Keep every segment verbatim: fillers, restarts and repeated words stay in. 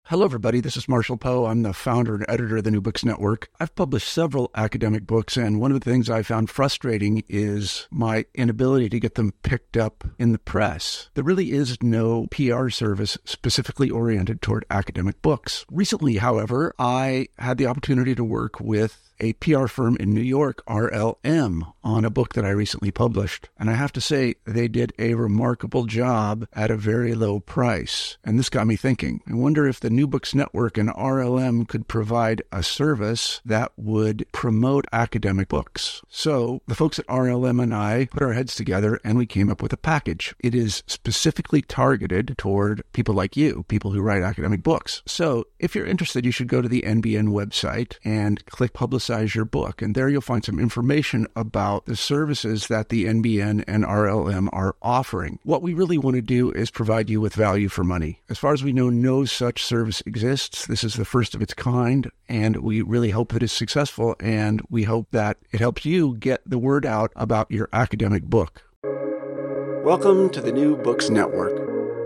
Hello, everybody. This is Marshall Poe. I'm the founder and editor of the New Books Network. I've published several academic books, and one of the things I found frustrating is my inability to get them picked up in the press. There really is no P R service specifically oriented toward academic books. Recently, however, I had the opportunity to work with a P R firm in New York, R L M, on a book that I recently published. And I have to say, they did a remarkable job at a very low price. And this got me thinking. I wonder if the New Books Network and R L M could provide a service that would promote academic books. So the folks at R L M and I put our heads together and we came up with a package. It is specifically targeted toward people like you, people who write academic books. So if you're interested, you should go to the N B N website and click Publicize your book. And there you'll find some information about the services that the N B N and R L M are offering. What we really want to do is provide you with value for money. As far as we know, no such service exists. This is the first of its kind, and we really hope that it's successful, and we hope that it helps you get the word out about your academic book. Welcome to the New Books Network.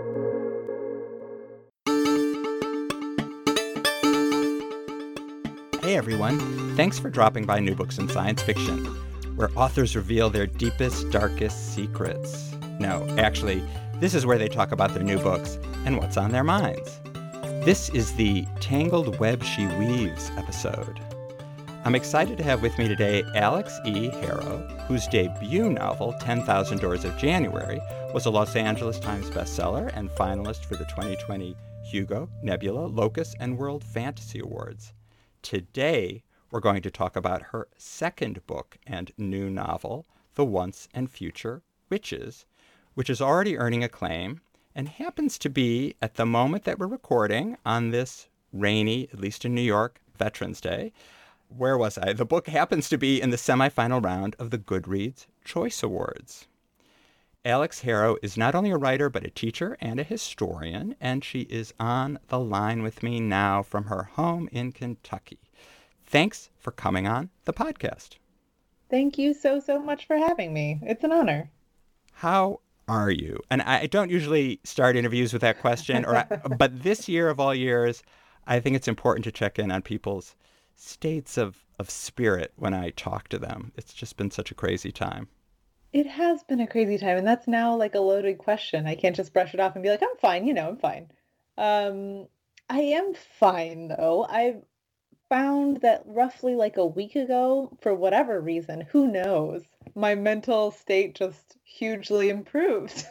Hey everyone, thanks for dropping by New Books in Science Fiction, where authors reveal their deepest, darkest secrets. No, actually, this is where they talk about their new books and what's on their minds. This is the Tangled Web She Weaves episode. I'm excited to have with me today Alex E. Harrow, whose debut novel, ten thousand Doors of January, was a Los Angeles Times bestseller and finalist for the twenty twenty Hugo, Nebula, Locus, and World Fantasy Awards. Today, we're going to talk about her second book and new novel, The Once and Future Witches, which is already earning acclaim and happens to be, at the moment that we're recording, on this rainy, at least in New York, Veterans Day. Where was I? The book happens to be in the semifinal round of the Goodreads Choice Awards. Alex Harrow is not only a writer, but a teacher and a historian, and she is on the line with me now from her home in Kentucky. Thanks for coming on the podcast. Thank you so, so much for having me. It's an honor. How are you? And I don't usually start interviews with that question, or I, but this year of all years, I think it's important to check in on people's states of, of spirit when I talk to them. It's just been such a crazy time. It has been a crazy time, and that's now like a loaded question. I can't just brush it off and be like, I'm fine, you know, I'm fine. Um, I am fine, though. I've found that roughly like a week ago, for whatever reason, who knows, my mental state just hugely improved.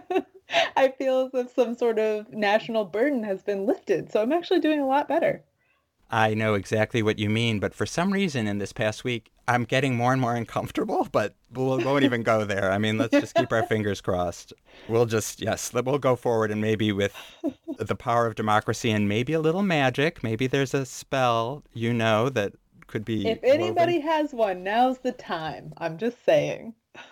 I feel as if some sort of national burden has been lifted, so I'm actually doing a lot better. I know exactly what you mean, but for some reason in this past week, I'm getting more and more uncomfortable, but we'll, we won't even go there. I mean, let's just keep our fingers crossed. We'll just, yes, we'll go forward, and maybe with the power of democracy and maybe a little magic, maybe there's a spell, you know, that could be If anybody woven. has one, now's the time. I'm just saying.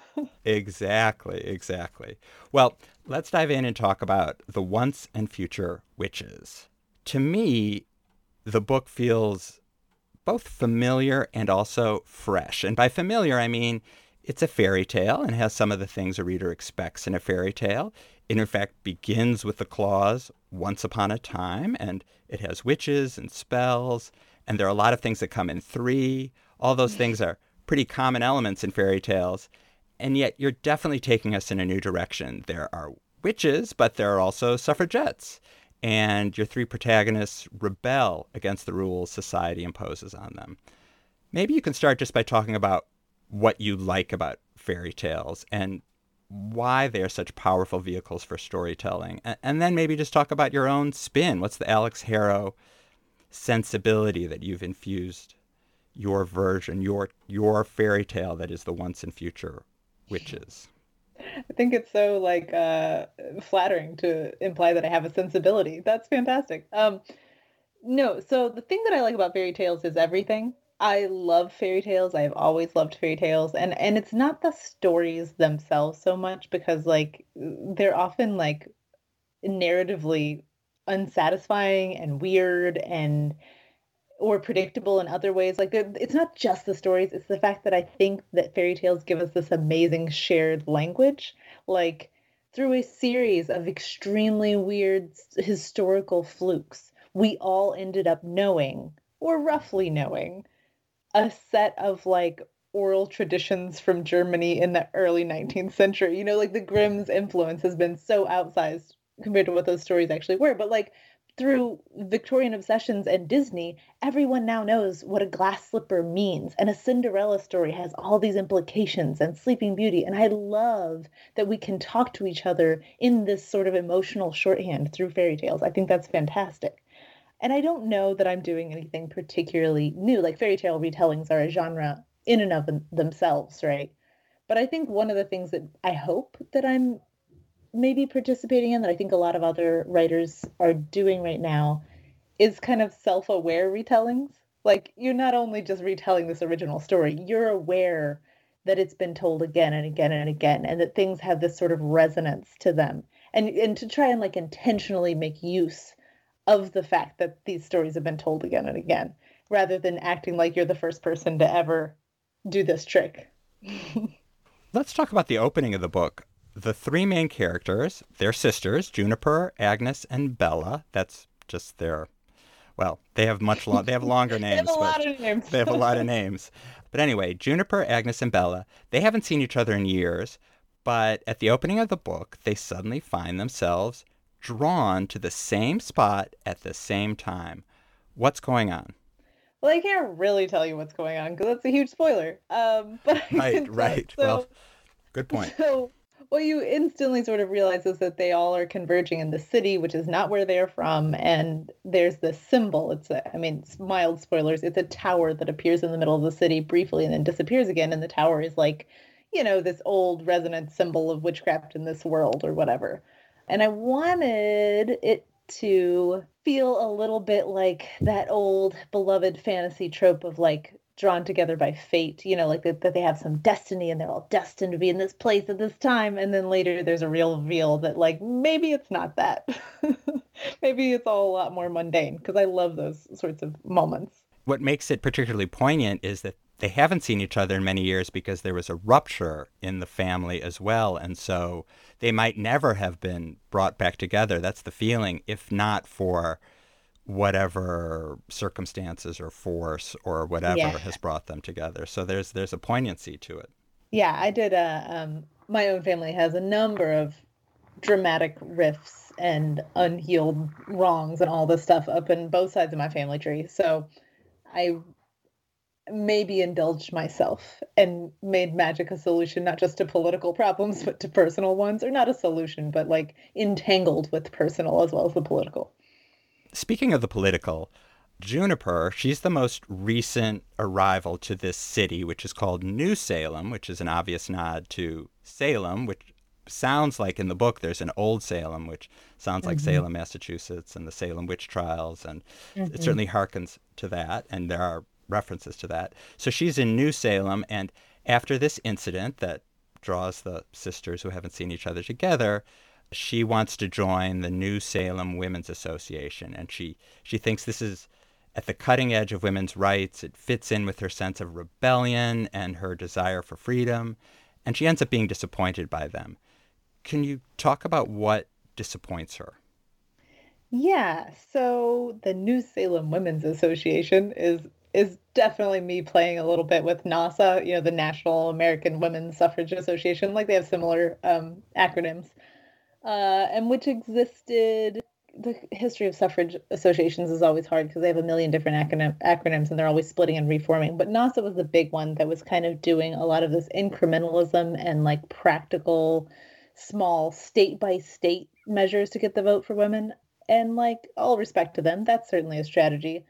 Exactly, exactly. Well, let's dive in and talk about The Once and Future Witches. To me, the book feels both familiar and also fresh. And by familiar, I mean it's a fairy tale and has some of the things a reader expects in a fairy tale. It, in fact, begins with the clause, once upon a time, and it has witches and spells, and there are a lot of things that come in three. All those things are pretty common elements in fairy tales, and yet you're definitely taking us in a new direction. There are witches, but there are also suffragettes. And your three protagonists rebel against the rules society imposes on them. Maybe you can start just by talking about what you like about fairy tales and why they are such powerful vehicles for storytelling. And then maybe just talk about your own spin. What's the Alex Harrow sensibility that you've infused your version, your your fairy tale that is The Once and Future Witches? I think it's so like uh, flattering to imply that I have a sensibility. That's fantastic. Um, no, so the thing that I like about fairy tales is everything. I love fairy tales. I've always loved fairy tales, and and it's not the stories themselves so much because like they're often like narratively unsatisfying and weird and or predictable in other ways. Like it's not just the stories, it's the fact that I think that fairy tales give us this amazing shared language, like through a series of extremely weird historical flukes we all ended up knowing, or roughly knowing, a set of like oral traditions from Germany in the early nineteenth century. You know, like the Grimm's influence has been so outsized compared to what those stories actually were. But like through Victorian obsessions and Disney, everyone now knows what a glass slipper means. And a Cinderella story has all these implications, and Sleeping Beauty. And I love that we can talk to each other in this sort of emotional shorthand through fairy tales. I think that's fantastic. And I don't know that I'm doing anything particularly new. Like fairy tale retellings are a genre in and of themselves, right? But I think one of the things that I hope that I'm maybe participating in, that I think a lot of other writers are doing right now, is kind of self-aware retellings. Like you're not only just retelling this original story, you're aware that it's been told again and again and again, and that things have this sort of resonance to them. And and to try and like intentionally make use of the fact that these stories have been told again and again, rather than acting like you're the first person to ever do this trick. Let's talk about the opening of the book. The three main characters, they're sisters, Juniper, Agnes, and Bella. That's just their, well, they have much long, they have longer names. They have a lot of names. They have a lot of names. But anyway, Juniper, Agnes, and Bella, they haven't seen each other in years, but at the opening of the book, they suddenly find themselves drawn to the same spot at the same time. What's going on? Well, I can't really tell you what's going on because that's a huge spoiler. Um, but right, right. So, well, good point. So what you instantly sort of realize is that they all are converging in the city, which is not where they're from. And there's this symbol. It's a, I mean, it's mild spoilers. It's a tower that appears in the middle of the city briefly and then disappears again. And the tower is like, you know, this old resonant symbol of witchcraft in this world or whatever. And I wanted it to feel a little bit like that old beloved fantasy trope of like drawn together by fate, you know, like that, that they have some destiny and they're all destined to be in this place at this time. And then later there's a real reveal that like, maybe it's not that. Maybe it's all a lot more mundane, because I love those sorts of moments. What makes it particularly poignant is that they haven't seen each other in many years because there was a rupture in the family as well. And so they might never have been brought back together. That's the feeling, if not for whatever circumstances or force or whatever yeah. has brought them together. So there's there's a poignancy to it. Yeah, I did. A, um, my own family has a number of dramatic rifts and unhealed wrongs and all this stuff up in both sides of my family tree. So I maybe indulged myself and made magic a solution, not just to political problems, but to personal ones, or not a solution, but like entangled with personal as well as the political. Speaking of the political, Juniper, she's the most recent arrival to this city, which is called New Salem, which is an obvious nod to Salem, which sounds like in the book there's an old Salem, which sounds like mm-hmm. Salem, Massachusetts, and the Salem witch trials, and mm-hmm. it certainly harkens to that, and there are references to that. So she's in New Salem, and after this incident that draws the sisters who haven't seen each other together, she wants to join the New Salem Women's Association, and she, she thinks this is at the cutting edge of women's rights. It fits in with her sense of rebellion and her desire for freedom, and she ends up being disappointed by them. Can you talk about what disappoints her? Yeah, so the New Salem Women's Association is is definitely me playing a little bit with NASA, you know, the National American Women's Suffrage Association, like they have similar um, acronyms, uh, and which existed. The history of suffrage associations is always hard because they have a million different acronym, acronyms and they're always splitting and reforming. But NASA was the big one that was kind of doing a lot of this incrementalism and like practical, small state by state measures to get the vote for women. And like, all respect to them, that's certainly a strategy.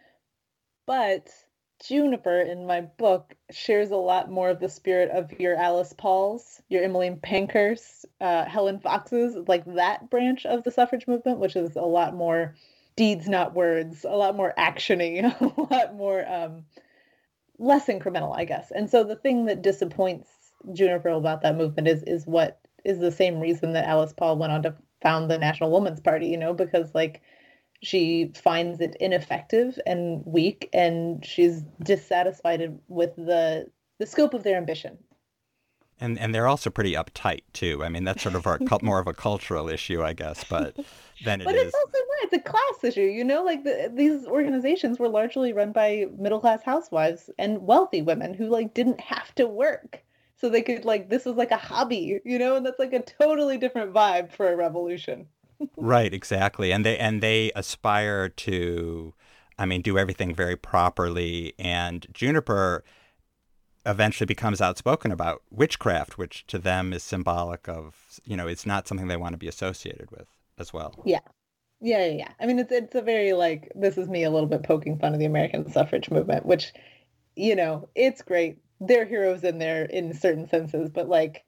But Juniper in my book shares a lot more of the spirit of your Alice Pauls, your Emmeline Pankhurst, uh, Helen Fox's, like that branch of the suffrage movement, which is a lot more deeds, not words, a lot more actiony, a lot more um, less incremental, I guess. And so the thing that disappoints Juniper about that movement is is what is the same reason that Alice Paul went on to found the National Woman's Party, you know, because like she finds it ineffective and weak, and she's dissatisfied with the the scope of their ambition. And and they're also pretty uptight too. I mean, that's sort of our cult, more of a cultural issue, I guess, but then it But is. it's also not, it's a class issue, you know, like the, these organizations were largely run by middle class housewives and wealthy women who like didn't have to work. So they could like, this was like a hobby, you know, and that's like a totally different vibe for a revolution. Right, exactly. And they and they aspire to, I mean, do everything very properly. And Juniper eventually becomes outspoken about witchcraft, which to them is symbolic of, you know, it's not something they want to be associated with as well. Yeah. Yeah, yeah, yeah. I mean, it's it's a very like, this is me a little bit poking fun of the American suffrage movement, which, you know, it's great. They're heroes in there in certain senses, but like,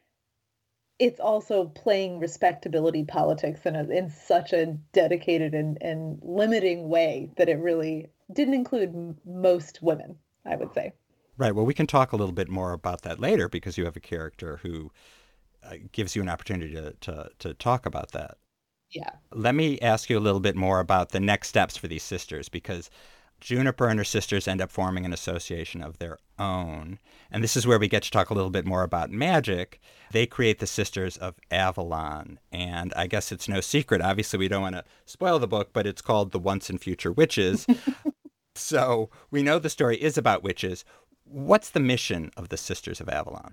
it's also playing respectability politics in a, in such a dedicated and, and limiting way that it really didn't include m- most women, I would say. Right. Well, we can talk a little bit more about that later because you have a character who uh, gives you an opportunity to, to, to talk about that. Yeah. Let me ask you a little bit more about the next steps for these sisters, because Juniper and her sisters end up forming an association of their own. And this is where we get to talk a little bit more about magic. They create the Sisters of Avalon. And I guess it's no secret. Obviously, we don't want to spoil the book, but it's called The Once and Future Witches. So we know the story is about witches. What's the mission of the Sisters of Avalon?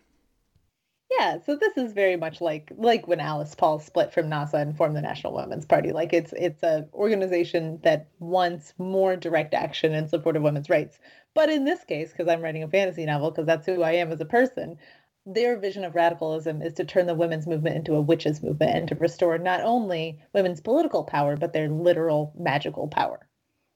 Yeah, so this is very much like like when Alice Paul split from NASA and formed the National Women's Party. Like it's it's a organization that wants more direct action in support of women's rights. But in this case, because I'm writing a fantasy novel, because that's who I am as a person, their vision of radicalism is to turn the women's movement into a witches movement and to restore not only women's political power, but their literal magical power.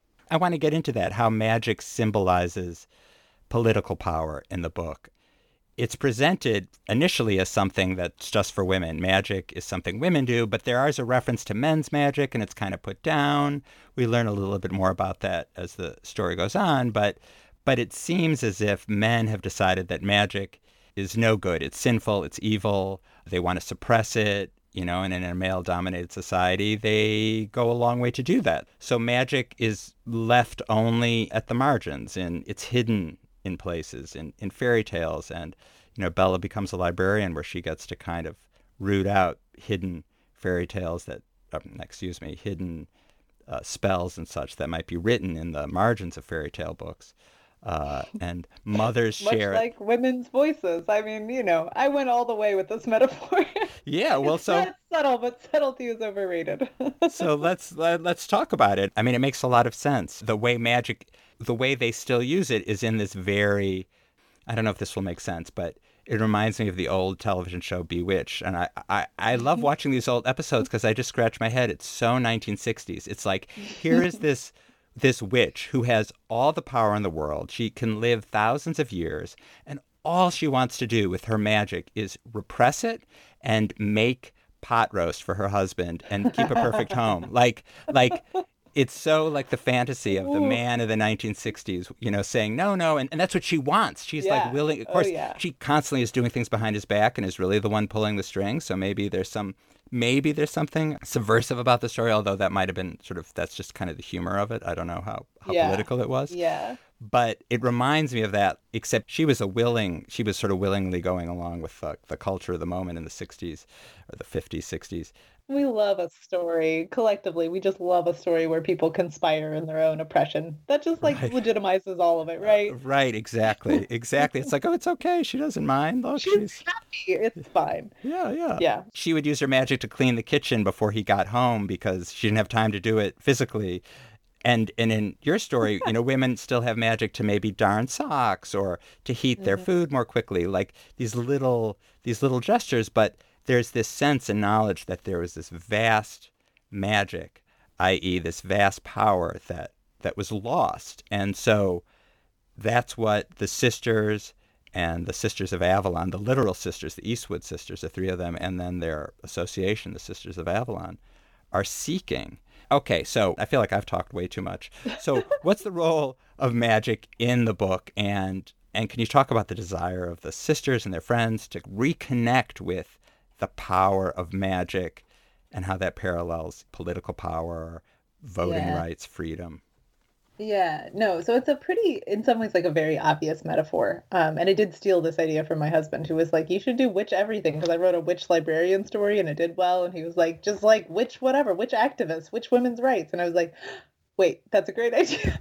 I want to get into that, how magic symbolizes political power in the book. It's presented initially as something that's just for women. Magic is something women do, but there is a reference to men's magic, and it's kind of put down. We learn a little bit more about that as the story goes on, but but it seems as if men have decided that magic is no good. It's sinful, it's evil, they want to suppress it, you know, and in a male-dominated society, they go a long way to do that. So magic is left only at the margins, and it's hidden in places, in, in fairy tales. And, you know, Bella becomes a librarian where she gets to kind of root out hidden fairy tales that, um, excuse me, hidden uh, spells and such that might be written in the margins of fairy tale books. Uh, and mothers Much share like it. women's voices. I mean, you know, I went all the way with this metaphor. Yeah, well, It's so not subtle, but subtlety is overrated. so let's let, let's talk about it. I mean, it makes a lot of sense. The way magic, the way they still use it is in this very, I don't know if this will make sense, but it reminds me of the old television show Bewitched. And I, I, I love watching these old episodes because I just scratch my head. It's so nineteen sixties. It's like, here is this this witch who has all the power in the world. She can live thousands of years, and all she wants to do with her magic is repress it and make pot roast for her husband and keep a perfect home. Like, like it's so like the fantasy of the man of the nineteen sixties, you know, saying no, no. And, and that's what she wants. She's Yeah. like willing. Of Oh, course, yeah. she constantly is doing things behind his back and is really the one pulling the strings. So maybe there's some, maybe there's something subversive about the story, although that might have been sort of, that's just kind of the humor of it. I don't know how, how Yeah. political it was. Yeah. But it reminds me of that, except she was a willing, she was sort of willingly going along with uh, the culture of the moment in the sixties or the fifties, sixties. We love a story collectively. We just love a story where people conspire in their own oppression. That just like Right. legitimizes all of it, right? Uh, right, exactly, exactly. It's like, oh, it's okay. She doesn't mind. Look, She's she's, happy. It's fine. yeah, yeah. Yeah. She would use her magic to clean the kitchen before he got home because she didn't have time to do it physically. And and in your story, you know, women still have magic to maybe darn socks or to heat their food more quickly, like these little these little gestures. But there's this sense and knowledge that there was this vast magic, that is, this vast power that that was lost. And so that's what the sisters and the Sisters of Avalon, the literal sisters, the Eastwood sisters, the three of them, and then their association, the Sisters of Avalon, are seeking. Okay, so I feel like I've talked way too much. So what's the role of magic in the book? And and can you talk about the desire of the sisters and their friends to reconnect with the power of magic and how that parallels political power, voting Yeah. rights, freedom? Yeah, no, so it's a pretty, in some ways, like a very obvious metaphor. Um, and I did steal this idea from my husband, who was like, you should do witch everything, because I wrote a witch librarian story and it did well. And he was like, just like witch whatever, witch activist, witch women's rights. And I was like, wait, that's a great idea.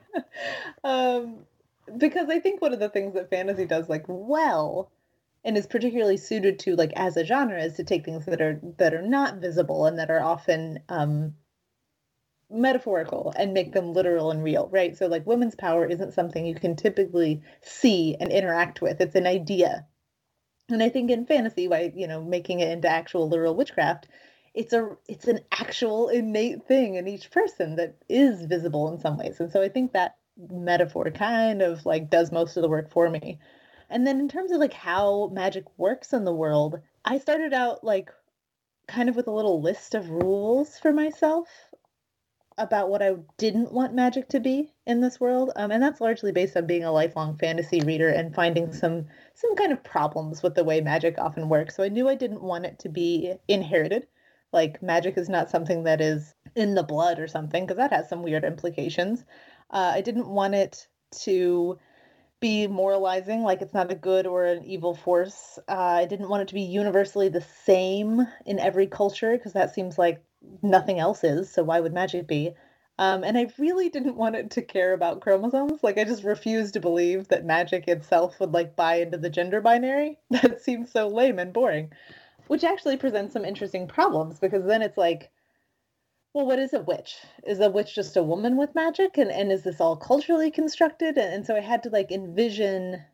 um, because I think one of the things that fantasy does like well and is particularly suited to like as a genre is to take things that are that are not visible and that are often um metaphorical and make them literal and real, right? So like women's power isn't something you can typically see and interact with. It's an idea. And I think in fantasy, by, you know, making it into actual literal witchcraft, it's a it's an actual innate thing in each person that is visible in some ways. And so I think that metaphor kind of like does most of the work for me. And then in terms of like how magic works in the world, I started out like kind of with a little list of rules for myself about what I didn't want magic to be in this world. Um, and that's largely based on being a lifelong fantasy reader and finding some some kind of problems with the way magic often works. So I knew I didn't want it to be inherited. Like magic is not something that is in the blood or something, because that has some weird implications. Uh, I didn't want it to be moralizing, like it's not a good or an evil force. Uh, I didn't want it to be universally the same in every culture, because that seems like nothing else is. So why would magic be? Um, and I really didn't want it to care about chromosomes. Like I just refused to believe that magic itself would like buy into the gender binary. That seems so lame and boring, which actually presents some interesting problems, because then it's like, well, what is a witch? Is a witch just a woman with magic? And, and is this all culturally constructed? And, and so I had to like envision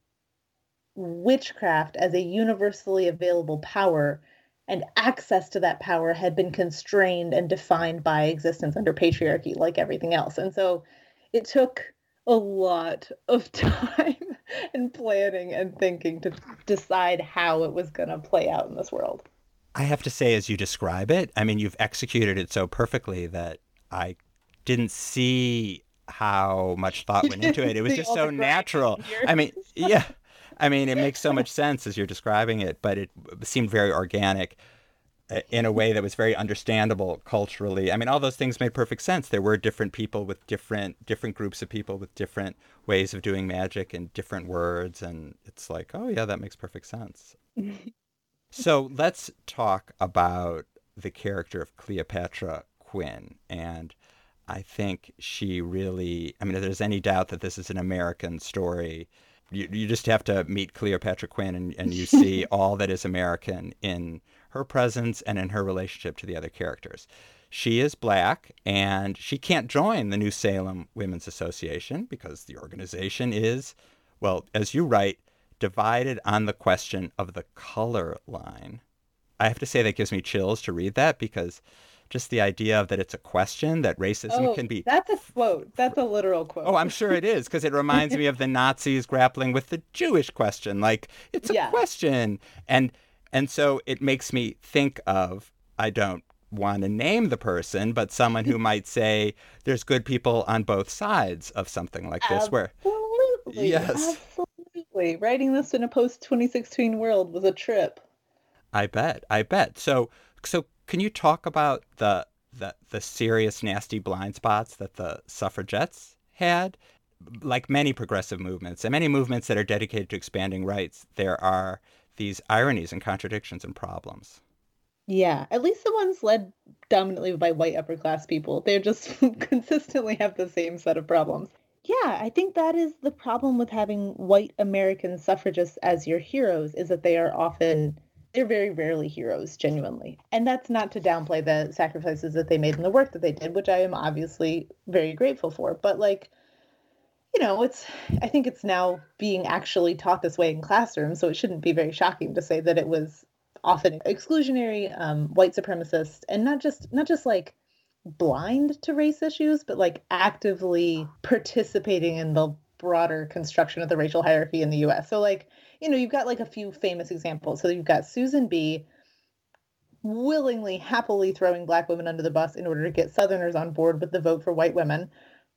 witchcraft as a universally available power, and access to that power had been constrained and defined by existence under patriarchy, like everything else. And so it took a lot of time and planning and thinking to decide how it was going to play out in this world. I have to say, as you describe it, I mean, you've executed it so perfectly that I didn't see how much thought went into it. It was just so natural. I mean, yeah. I mean, it makes so much sense as you're describing it, but it seemed very organic in a way that was very understandable culturally. I mean, all those things made perfect sense. There were different people with different different groups of people with different ways of doing magic and different words. And it's like, oh, yeah, that makes perfect sense. So let's talk about the character of Cleopatra Quinn. And I think she really, I mean, if there's any doubt that this is an American story, you, you just have to meet Cleopatra Quinn and, and you see all that is American in her presence and in her relationship to the other characters. She is Black, and she can't join the New Salem Women's Association because the organization is, well, as you write, divided on the question of the color line. I have to say that gives me chills to read that, because just the idea of that it's a question, that racism oh, can be... That's a quote. That's a literal quote. Oh, I'm sure it is, because it reminds me of the Nazis grappling with the Jewish question. Like, it's a yeah. question. And and so it makes me think of, I don't want to name the person, but someone who might say there's good people on both sides of something like this. Absolutely. Where yes. Absolutely. Writing this in a post twenty sixteen world was a trip. I bet. I bet. So so can you talk about the the the serious, nasty blind spots that the suffragettes had? Like many progressive movements and many movements that are dedicated to expanding rights, there are these ironies and contradictions and problems. Yeah, at least the ones led dominantly by white upper class people. They just consistently have the same set of problems. Yeah, I think that is the problem with having white American suffragists as your heroes, is that they are often, they're very rarely heroes, genuinely. And that's not to downplay the sacrifices that they made and the work that they did, which I am obviously very grateful for. But like, you know, it's, I think it's now being actually taught this way in classrooms, so it shouldn't be very shocking to say that it was often exclusionary, um, white supremacist, and not just, not just like blind to race issues, but like actively participating in the broader construction of the racial hierarchy in the U S. So like, you know, you've got like a few famous examples. So you've got Susan B. willingly, happily throwing Black women under the bus in order to get Southerners on board with the vote for white women.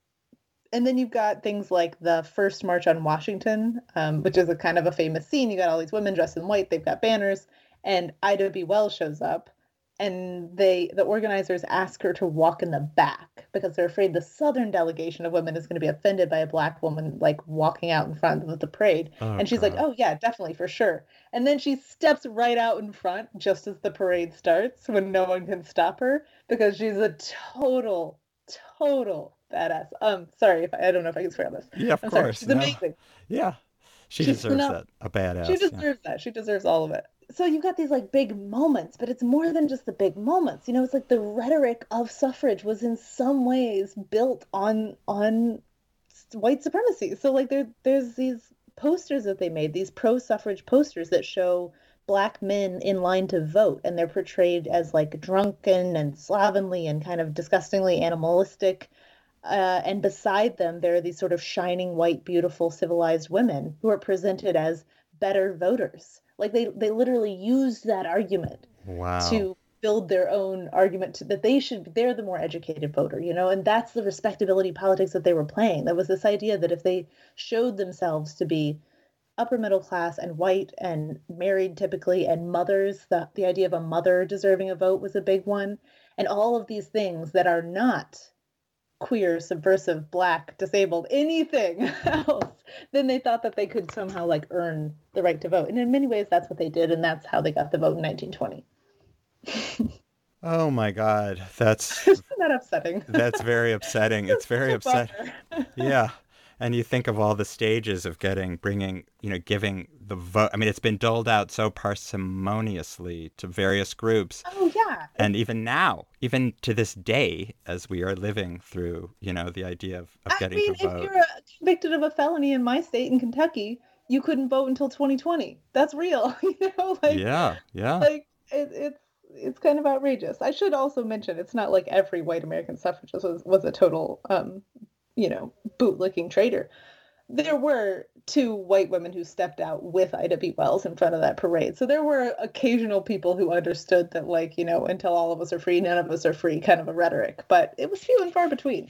And then you've got things like the first March on Washington, um, which is a kind of a famous scene. You got all these women dressed in white. They've got banners. And Ida B. Wells shows up, and they the organizers ask her to walk in the back because they're afraid the Southern delegation of women is going to be offended by a Black woman like walking out in front of the parade. Oh, And she's like, God. "Oh yeah, definitely, for sure." And then she steps right out in front just as the parade starts when no one can stop her because she's a total, total badass. Um, sorry if I, I don't know if I can swear on this. Yeah, of I'm sorry. course. She's No. amazing. Yeah. She She's deserves phenomenal. that. A She badass. Yeah. deserves that. She deserves all of it. So you've got these like big moments, but it's more than just the big moments. You know, it's like the rhetoric of suffrage was in some ways built on on s- white supremacy. So like there there's these posters that they made, these pro-suffrage posters that show Black men in line to vote, and they're portrayed as like drunken and slovenly and kind of disgustingly animalistic. Uh, and beside them, there are these sort of shining white, beautiful, civilized women who are presented as better voters. Like they, they literally used that argument Wow. to build their own argument to, that they should, they're the more educated voter, you know, and that's the respectability politics that they were playing. There was this idea that if they showed themselves to be upper middle class and white and married typically and mothers, the, the idea of a mother deserving a vote was a big one. And all of these things that are not queer, subversive, Black, disabled, anything else, then they thought that they could somehow like earn the right to vote. And in many ways, that's what they did, and that's how they got the vote in nineteen twenty. Oh my God. That's Isn't that upsetting? that's very upsetting. It's very Such a upsetting. bummer. Yeah. And you think of all the stages of getting, bringing, you know, giving the vote. I mean, it's been doled out so parsimoniously to various groups. Oh yeah. And even now, even to this day, as we are living through, you know, the idea of, of I getting mean, to if vote. you're uh, convicted of a felony in my state in Kentucky, you couldn't vote until twenty twenty. That's real, you know, like Yeah, yeah. like it, it's it's kind of outrageous. I should also mention it's not like every white American suffragist was was a total um you know, bootlicking traitor. There were two white women who stepped out with Ida B. Wells in front of that parade. So there were occasional people who understood that, like, you know, until all of us are free, none of us are free kind of a rhetoric. But it was few and far between.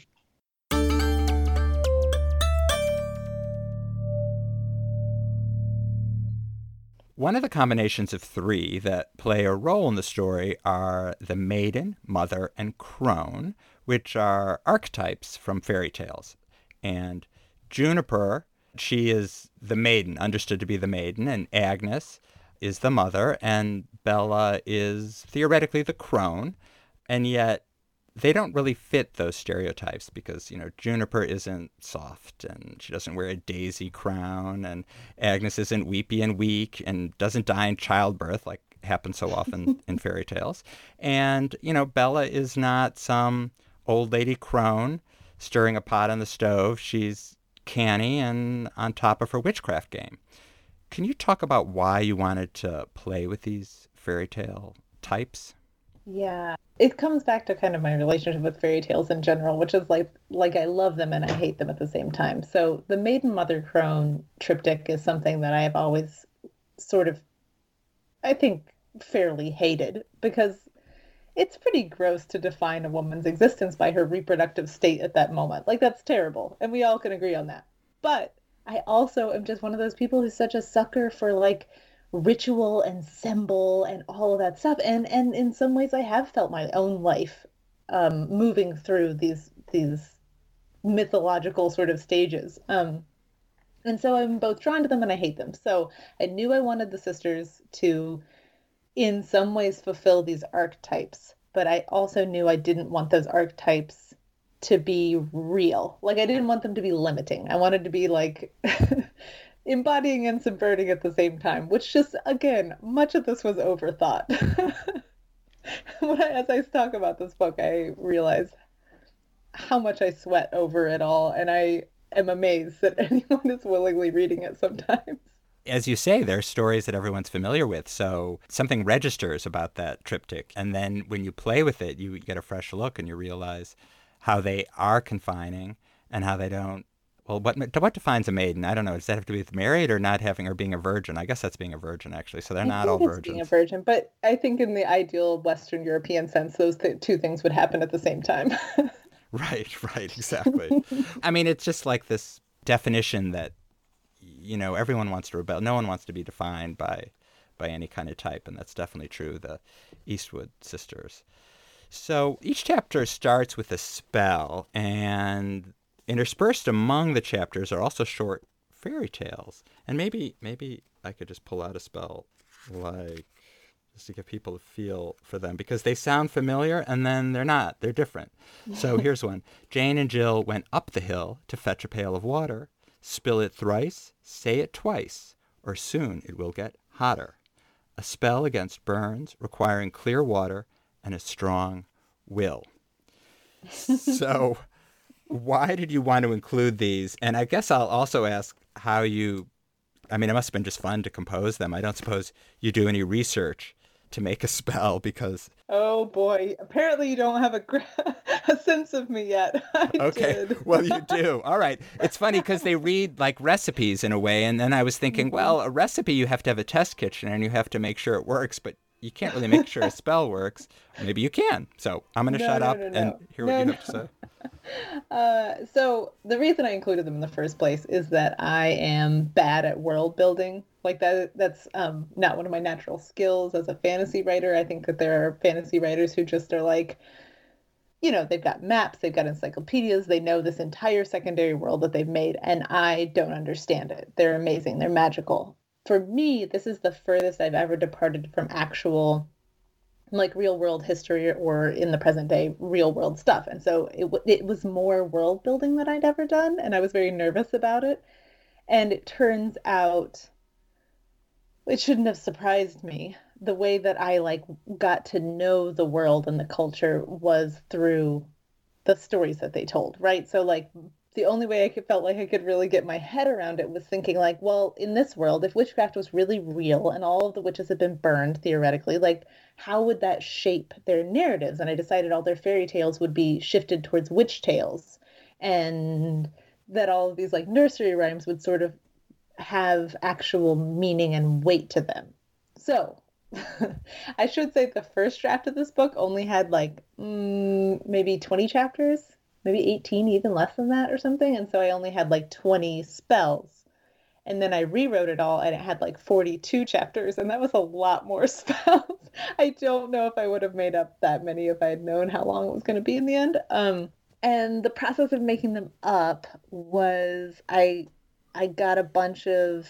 One of the combinations of three that play a role in the story are the maiden, mother, and crone, which are archetypes from fairy tales. And Juniper, she is the maiden, understood to be the maiden, and Agnes is the mother, and Bella is theoretically the crone. And yet they don't really fit those stereotypes because, you know, Juniper isn't soft and she doesn't wear a daisy crown, and Agnes isn't weepy and weak and doesn't die in childbirth like happens so often in fairy tales. And, you know, Bella is not some old lady crone stirring a pot on the stove. She's canny and on top of her witchcraft game. Can you talk about why you wanted to play with these fairy tale types? Yeah. It comes back to kind of my relationship with fairy tales in general, which is like like I love them and I hate them at the same time. So the maiden, mother, crone triptych is something that I have always sort of, I think, fairly hated because it's pretty gross to define a woman's existence by her reproductive state at that moment. Like, that's terrible. And we all can agree on that. But I also am just one of those people who's such a sucker for like ritual and symbol and all of that stuff. And and in some ways I have felt my own life um, moving through these these mythological sort of stages. Um, and so I'm both drawn to them and I hate them. So I knew I wanted the sisters to in some ways fulfill these archetypes, but I also knew I didn't want those archetypes to be real. Like I didn't want them to be limiting. I wanted to be like embodying and subverting at the same time, which just, again, much of this was overthought. When I, as I talk about this book, I realize how much I sweat over it all, and I am amazed that anyone is willingly reading it sometimes. As you say, they're stories that everyone's familiar with, so something registers about that triptych. And then when you play with it, you get a fresh look and you realize how they are confining and how they don't. Well, what what defines a maiden? I don't know. Does that have to be with married or not having or being a virgin? I guess that's being a virgin, actually. So they're I not think all it's being a virgins. virgin, but I think in the ideal Western European sense, those th- two things would happen at the same time. Right, right, exactly. I mean, it's just like this definition that, you know, everyone wants to rebel. No one wants to be defined by by any kind of type, and that's definitely true, the Eastwood sisters. So each chapter starts with a spell, and interspersed among the chapters are also short fairy tales. And maybe maybe I could just pull out a spell, like, just to give people a feel for them, because they sound familiar and then they're not. They're different. So here's one. Jane and Jill went up the hill to fetch a pail of water. Spill it thrice, say it twice, or soon it will get hotter. A spell against burns, requiring clear water and a strong will. So why did you want to include these? And I guess I'll also ask how you, I mean, it must have been just fun to compose them. I don't suppose you do any research to make a spell, because... Oh boy, apparently you don't have a, gr- a sense of me yet. I okay, did. Well, you do. All right. It's funny because they read like recipes in a way, and then I was thinking, mm-hmm. well, a recipe, you have to have a test kitchen and you have to make sure it works, but you can't really make sure a spell works. Maybe you can. So I'm going to no, shut no, up no, no. and hear no, what you no. have to say. Uh, so the reason I included them in the first place is that I am bad at world building. Like that, that's um, not one of my natural skills as a fantasy writer. I think that there are fantasy writers who just are like, you know, they've got maps, they've got encyclopedias, they know this entire secondary world that they've made, and I don't understand it. They're amazing, they're magical. For me, this is the furthest I've ever departed from actual, like, real world history or in the present day real world stuff. And so it, it was more world building that I'd ever done, and I was very nervous about it. And it turns out it shouldn't have surprised me. The way that I like got to know the world and the culture was through the stories that they told, right? So like the only way I could, felt like I could really get my head around it was thinking like, well, in this world, if witchcraft was really real and all of the witches had been burned theoretically, like how would that shape their narratives? And I decided all their fairy tales would be shifted towards witch tales, and that all of these like nursery rhymes would sort of have actual meaning and weight to them. So I should say the first draft of this book only had like mm, maybe twenty chapters, maybe eighteen, even less than that or something. And so I only had like twenty spells. And then I rewrote it all and it had like forty-two chapters, and that was a lot more spells. I don't know if I would have made up that many if I had known how long it was going to be in the end. Um, and the process of making them up was I I got a bunch of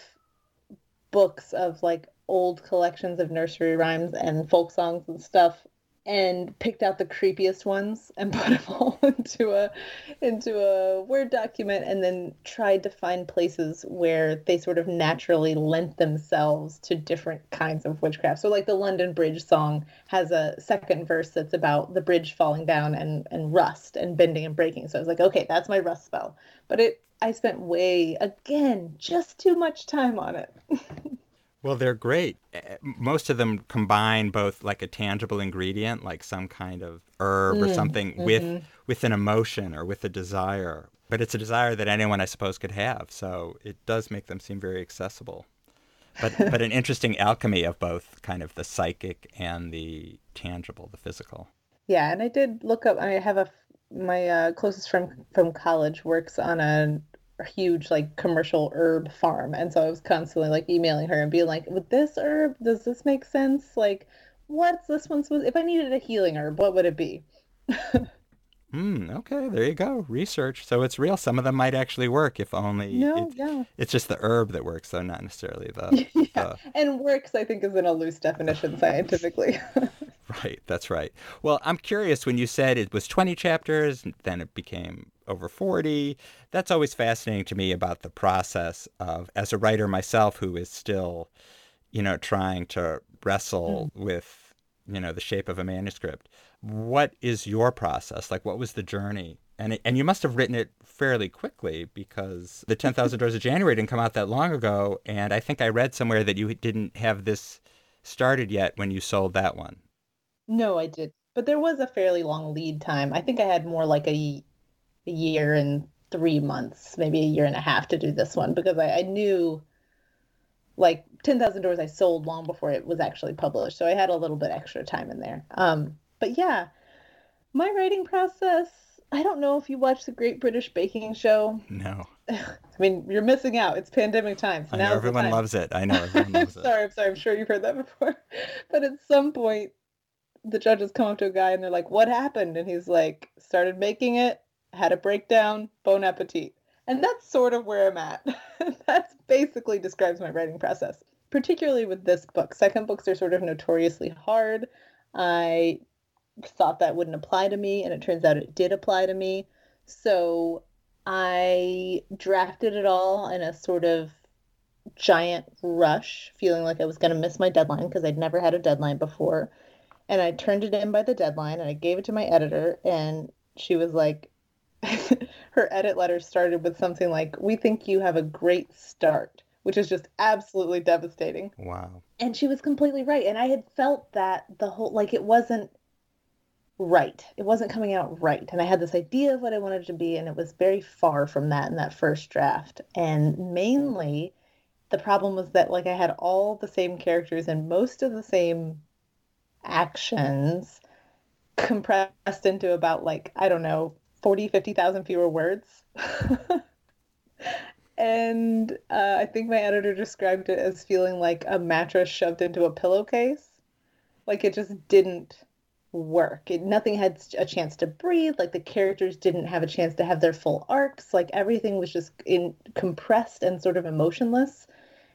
books of like old collections of nursery rhymes and folk songs and stuff, and picked out the creepiest ones and put them all into a into a Word document, and then tried to find places where they sort of naturally lent themselves to different kinds of witchcraft. So like the London Bridge song has a second verse that's about the bridge falling down and, and rust and bending and breaking. So I was like, okay, that's my rust spell. But it I spent way, again, just too much time on it. Well, they're great. Most of them combine both like a tangible ingredient, like some kind of herb mm, or something, mm-hmm. with with an emotion or with a desire. But it's a desire that anyone, I suppose, could have. So it does make them seem very accessible. But but an interesting alchemy of both kind of the psychic and the tangible, the physical. Yeah, and I did look up, I have a, my uh, closest friend from college works on a huge like commercial herb farm, and so I was constantly like emailing her and being like, with this herb, does this make sense? Like, what's this one supposed, if I needed a healing herb, what would it be? Hmm, okay, there you go. Research. So it's real. Some of them might actually work, if only no, it, yeah. it's just the herb that works, though, not necessarily the, yeah. the... And works, I think, is in a loose definition scientifically. Right, that's right. Well, I'm curious, when you said it was twenty chapters, then it became over forty. That's always fascinating to me about the process of, as a writer myself who is still, you know, trying to wrestle mm. with, you know, the shape of a manuscript. What is your process? Like, what was the journey? And it, and you must have written it fairly quickly, because the ten thousand Doors of January didn't come out that long ago. And I think I read somewhere that you didn't have this started yet when you sold that one. No, I did. But there was a fairly long lead time. I think I had more like a, a year and three months, maybe a year and a half to do this one, because I, I knew like ten thousand Doors I sold long before it was actually published. So I had a little bit extra time in there. Um, but yeah, my writing process, I don't know if you watch the Great British Baking Show. No. I mean, you're missing out. It's pandemic time. So I know now's everyone the time. loves it. I know everyone loves it. sorry, I'm sorry. I'm sure you've heard that before. But at some point, the judges come up to a guy and they're like, what happened? And he's like, started making it, had a breakdown, bon appetit. And that's sort of where I'm at. That basically describes my writing process, particularly with this book. Second books are sort of notoriously hard. I thought that wouldn't apply to me, and it turns out it did apply to me. So I drafted it all in a sort of giant rush, feeling like I was going to miss my deadline because I'd never had a deadline before. And I turned it in by the deadline, and I gave it to my editor, and she was like, her edit letter started with something like, we think you have a great start, which is just absolutely devastating. Wow. And she was completely right. And I had felt that the whole, like, it wasn't right. It wasn't coming out right. And I had this idea of what I wanted it to be, and it was very far from that in that first draft. And mainly, the problem was that, like, I had all the same characters and most of the same actions compressed into about, like, I don't know, forty, fifty thousand fewer words. And uh, I think my editor described it as feeling like a mattress shoved into a pillowcase. Like, it just didn't work. It, nothing had a chance to breathe. Like, the characters didn't have a chance to have their full arcs. Like, everything was just in compressed and sort of emotionless.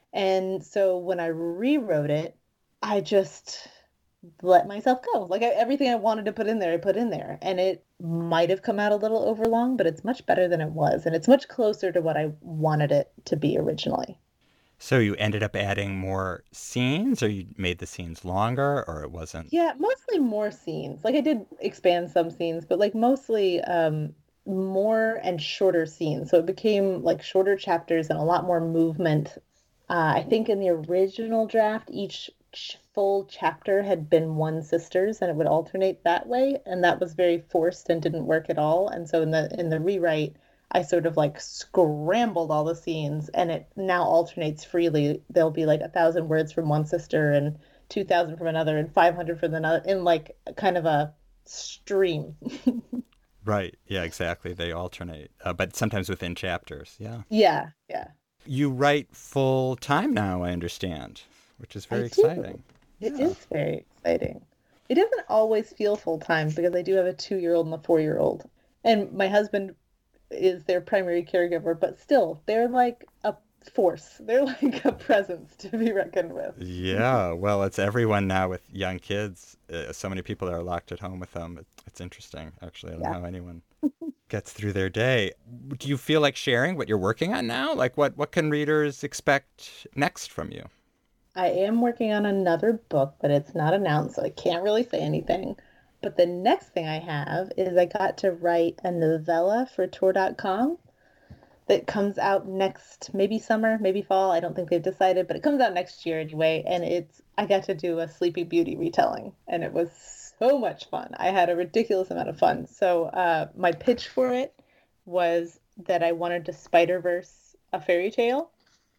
And so when I rewrote it, I just let myself go. Like, I, everything I wanted to put in there, I put in there. And it might have come out a little overlong, but it's much better than it was. And it's much closer to what I wanted it to be originally. So you ended up adding more scenes, or you made the scenes longer, or it wasn't? Yeah, mostly more scenes. Like, I did expand some scenes, but like mostly um, more and shorter scenes. So it became like shorter chapters and a lot more movement. Uh, I think in the original draft, each ch- full chapter had been one sister's, and it would alternate that way, and that was very forced and didn't work at all. And so in the in the rewrite, I sort of like scrambled all the scenes, and it now alternates freely. There'll be like a thousand words from one sister and two thousand from another and five hundred from another, in like kind of a stream. Right. Yeah, exactly. They alternate, uh, but sometimes within chapters. Yeah. Yeah. Yeah. You write full time now, I understand, which is very I exciting. Do. It Yeah. is very exciting. It doesn't always feel full time because I do have a two-year-old and a four-year-old, and my husband is their primary caregiver, but still, they're like a force. They're like a presence to be reckoned with. Yeah, well, it's everyone now with young kids. Uh, so many people are locked at home with them. It, it's interesting, actually. I don't Yeah. know how anyone gets through their day. Do you feel like sharing what you're working on now? Like, what, what can readers expect next from you? I am working on another book, but it's not announced, so I can't really say anything. But the next thing I have is I got to write a novella for Tor dot com that comes out next, maybe summer, maybe fall. I don't think they've decided, but it comes out next year anyway. And it's, I got to do a Sleeping Beauty retelling, and it was so much fun. I had a ridiculous amount of fun. So uh, my pitch for it was that I wanted to Spider-Verse a fairy tale,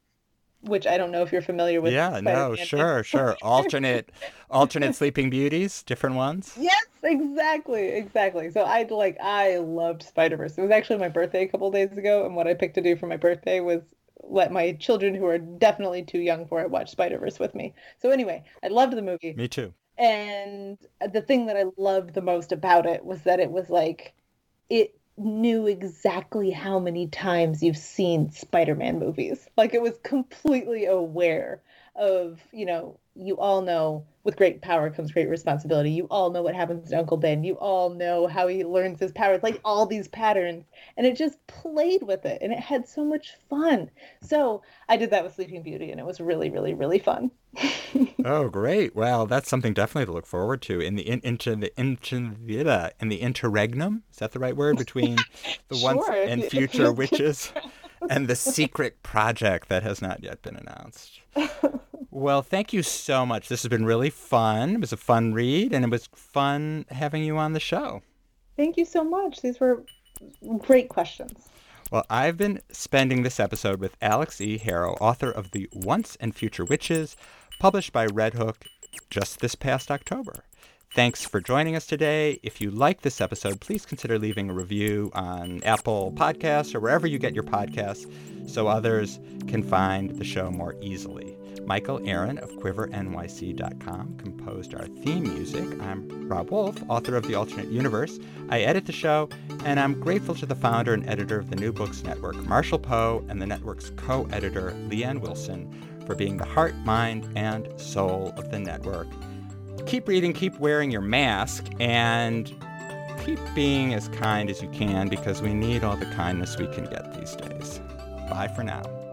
which I don't know if you're familiar with. Yeah, no, Spider-Man. sure, sure. Alternate, alternate Sleeping Beauties, different ones. Yes, exactly, exactly. So I like I loved Spider-Verse. It was actually my birthday a couple days ago, and what I picked to do for my birthday was let my children, who are definitely too young for it, watch Spider-Verse with me. So anyway, I loved the movie. Me too. And the thing that I loved the most about it was that it was like it knew exactly how many times you've seen Spider-Man movies. Like, it was completely aware of, you know, you all know with great power comes great responsibility. You all know what happens to Uncle Ben. You all know how he learns his powers, like all these patterns. And it just played with it, and it had so much fun. So I did that with Sleeping Beauty, and it was really, really, really fun. Oh, great! Well, that's something definitely to look forward to in the in, into the into the in the interregnum. Is that the right word, between the Sure, once if and you- if future you- witches and the secret project that has not yet been announced? Well, thank you so much. This has been really fun. It was a fun read, and it was fun having you on the show. Thank you so much. These were great questions. Well, I've been spending this episode with Alex E. Harrow, author of The Once and Future Witches, published by Red Hook just this past October. Thanks for joining us today. If you like this episode, please consider leaving a review on Apple Podcasts or wherever you get your podcasts so others can find the show more easily. Michael Aaron of quiver N Y C dot com composed our theme music. I'm Rob Wolf, author of The Alternate Universe. I edit the show, and I'm grateful to the founder and editor of the New Books Network, Marshall Poe, and the network's co-editor, Leanne Wilson, for being the heart, mind, and soul of the network. Keep reading, keep wearing your mask, and keep being as kind as you can because we need all the kindness we can get these days. Bye for now.